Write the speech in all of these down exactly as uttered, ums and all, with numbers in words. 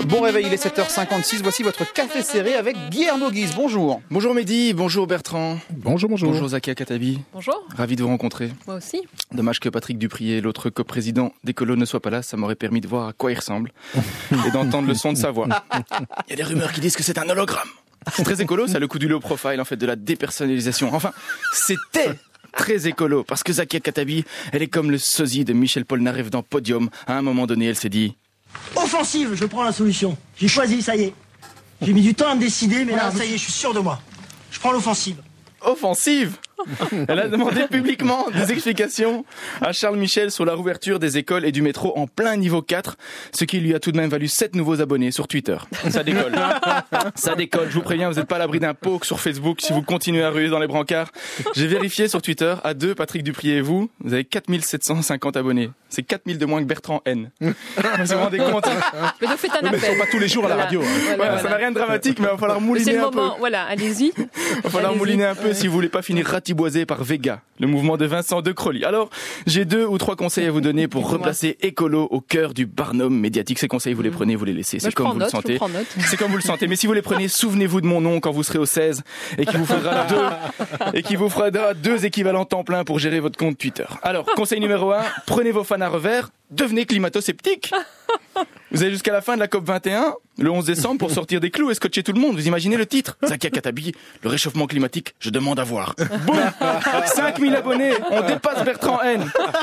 Bon réveil, il est sept heures cinquante-six. Voici votre café serré avec Guillermo Guise. Bonjour. Bonjour Mehdi, bonjour Bertrand. Bonjour, bonjour. Bonjour Zakia Katabi. Bonjour. Ravi de vous rencontrer. Moi aussi. Dommage que Patrick Duprier, l'autre coprésident d'Écolo, ne soit pas là. Ça m'aurait permis de voir à quoi il ressemble et d'entendre le son de sa voix. Il y a des rumeurs qui disent que c'est un hologramme. C'est très écolo, ça, le coup du low profile, en fait, de la dépersonnalisation. Enfin, c'était très écolo, parce que Zakia Katabi, elle est comme le sosie de Michel Polnareff dans Podium. À un moment donné, elle s'est dit... Offensive, je prends la solution. J'ai choisi, ça y est. J'ai mis du temps à me décider, mais là, ça y est, je suis sûr de moi. Je prends l'offensive. Offensive. Elle a demandé publiquement des explications à Charles Michel sur la rouverture des écoles et du métro en plein niveau quatre, ce qui lui a tout de même valu sept nouveaux abonnés sur Twitter. Ça décolle. Ça décolle. Je vous préviens, vous n'êtes pas à l'abri d'un poke sur Facebook si vous continuez à ruer dans les brancards. J'ai vérifié sur Twitter, à deux, Patrick Duprier et vous, vous avez quatre mille sept cent cinquante abonnés. C'est quatre mille de moins que Bertrand N. Vous vous rendez compte? Mais donc faites un Mais appel. ils sont pas tous les jours à la Voilà. radio. Hein. Voilà, Voilà, voilà. ça n'a rien de dramatique, mais il va falloir mouliner C'est le un peu. moment. Voilà, allez-y. Il va falloir Allez-y. mouliner un peu si vous voulez pas finir ratiboisé par Vega, le mouvement de Vincent de Crolly. Alors, j'ai deux ou trois conseils à vous donner pour Dites-moi. replacer Écolo au cœur du barnum médiatique. Ces conseils, vous les prenez, vous les laissez. Moi, C'est je comme prends vous note, le je sentez. prends note. C'est comme vous le sentez. Mais si vous les prenez, souvenez-vous de mon nom quand vous serez au seize et qui vous fera deux, et qui vous fera deux équivalents temps plein pour gérer votre compte Twitter. Alors, conseil numéro un, prenez vos fans à revers, devenez climato-sceptique. Vous avez jusqu'à la fin de la COP vingt et un, le onze décembre, pour sortir des clous et scotcher tout le monde. Vous imaginez le titre? Zakia Katabi, le réchauffement climatique, je demande à voir. Boum! cinq mille abonnés, on dépasse Bertrand N.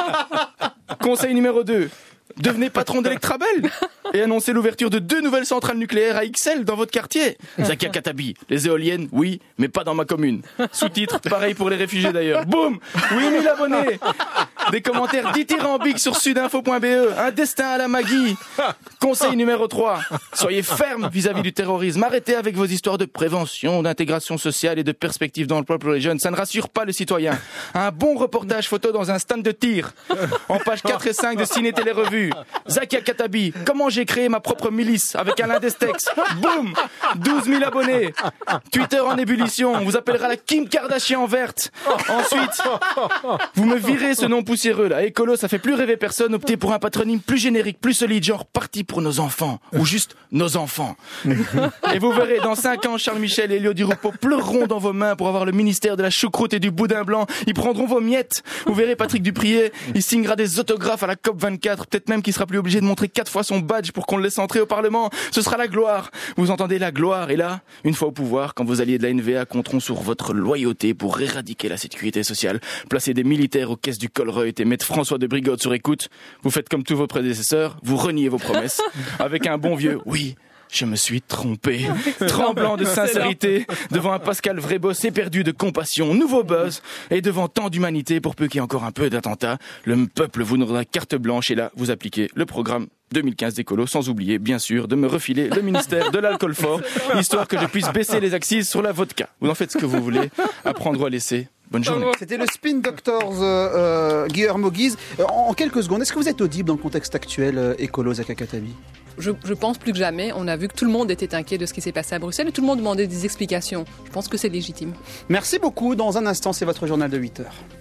Conseil numéro deux. Devenez patron d'Electrabel et annoncez l'ouverture de deux nouvelles centrales nucléaires à X L dans votre quartier. Zakia Katabi, les éoliennes, oui, mais pas dans ma commune. Sous-titre, pareil pour les réfugiés d'ailleurs. Boum, huit mille abonnés. Des commentaires dithyrambiques sur sudinfo point b e. Un destin à la Maggie. Conseil numéro trois. Soyez ferme vis-à-vis du terrorisme. Arrêtez avec vos histoires de prévention, d'intégration sociale et de perspectives d'emploi pour les jeunes. Ça ne rassure pas le citoyen. Un bon reportage photo dans un stand de tir. En page quatre et cinq de Ciné Télé Revue. Zakia Katabi, comment j'ai créé ma propre milice avec Alain Destex. Boum, douze mille abonnés. Twitter en ébullition. On vous appellera la Kim Kardashian verte. Ensuite, vous me virez ce nom poussiéreux là. Écolo, ça fait plus rêver personne. Optez pour un patronyme plus générique, plus solide, genre parti pour nos enfants. Ou juste nos enfants. Et vous verrez, dans cinq ans, Charles Michel et Elio Durupo pleureront dans vos mains pour avoir le ministère de la choucroute et du boudin blanc. Ils prendront vos miettes. Vous verrez Patrick Duprier, il signera des autographes à la COP vingt-quatre. Peut-être même qu'il sera plus obligé de montrer quatre fois son badge pour qu'on le laisse entrer au Parlement. Ce sera la gloire. Vous entendez, la gloire. Et là, une fois au pouvoir, quand vos alliés de la N V A compteront sur votre loyauté pour éradiquer la sécurité sociale, placer des militaires aux caisses du Colruyt et mettre François de Brigode sur écoute, vous faites comme tous vos prédécesseurs, vous reniez vos promesses avec un bon vieux oui. Je me suis trompé. Tremblant de sincérité, devant un Pascal Vrébos éperdu de compassion, nouveau buzz, et devant tant d'humanité, pour peu qu'il y ait encore un peu d'attentat, le peuple vous donnera carte blanche, et là, vous appliquez le programme deux mille quinze d'Écolo, sans oublier, bien sûr, de me refiler le ministère de l'alcool fort, histoire que je puisse baisser les accises sur la vodka. Vous en faites ce que vous voulez, à prendre ou à laisser. Bonne journée. C'était le Spin Doctors euh, euh, Guillermo Guise. Euh, en quelques secondes, est-ce que vous êtes audible dans le contexte actuel euh, écolo, Zakia Katabi? Je, je pense plus que jamais. On a vu que tout le monde était inquiet de ce qui s'est passé à Bruxelles et tout le monde demandait des explications. Je pense que c'est légitime. Merci beaucoup. Dans un instant, c'est votre journal de huit heures.